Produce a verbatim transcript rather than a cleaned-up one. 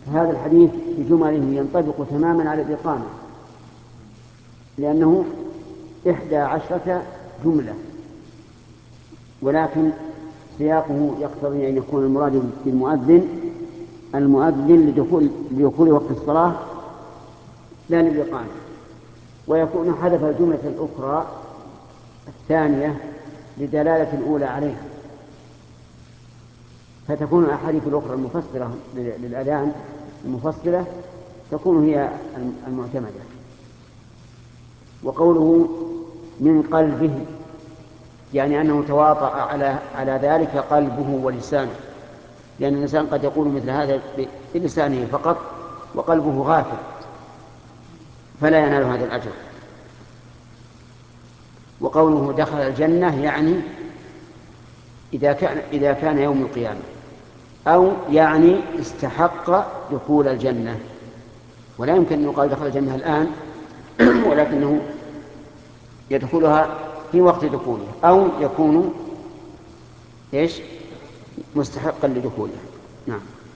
هذا الحديث بجمله ينطبق تماما على الإقامة، لأنه إحدى عشرة جملة، ولكن سياقه يقتضي أن يكون المراد بالمؤذن المؤذن لدخول, لدخول وقت الصلاة لا للإقامة، ويكون حذف الجملة الأخرى الثانية لدلالة الأولى عليها، فتكون الأحاديث الأخرى المفسرة للأذان المفصلة تكون هي المعتمدة. وقوله من قلبه يعني أنه تواطأ على على ذلك قلبه ولسانه، لأن الإنسان قد يقول مثل هذا بلسانه فقط وقلبه غافل فلا ينال هذا الأجر. وقوله دخل الجنة يعني إذا كان, إذا كان يوم القيامة، أو يعني استحق دخول الجنة، ولا يمكن أن يقال دخل الجنة الآن ولكنه يدخلها في وقت دخوله، أو يكون إيش مستحقا لدخولها. نعم.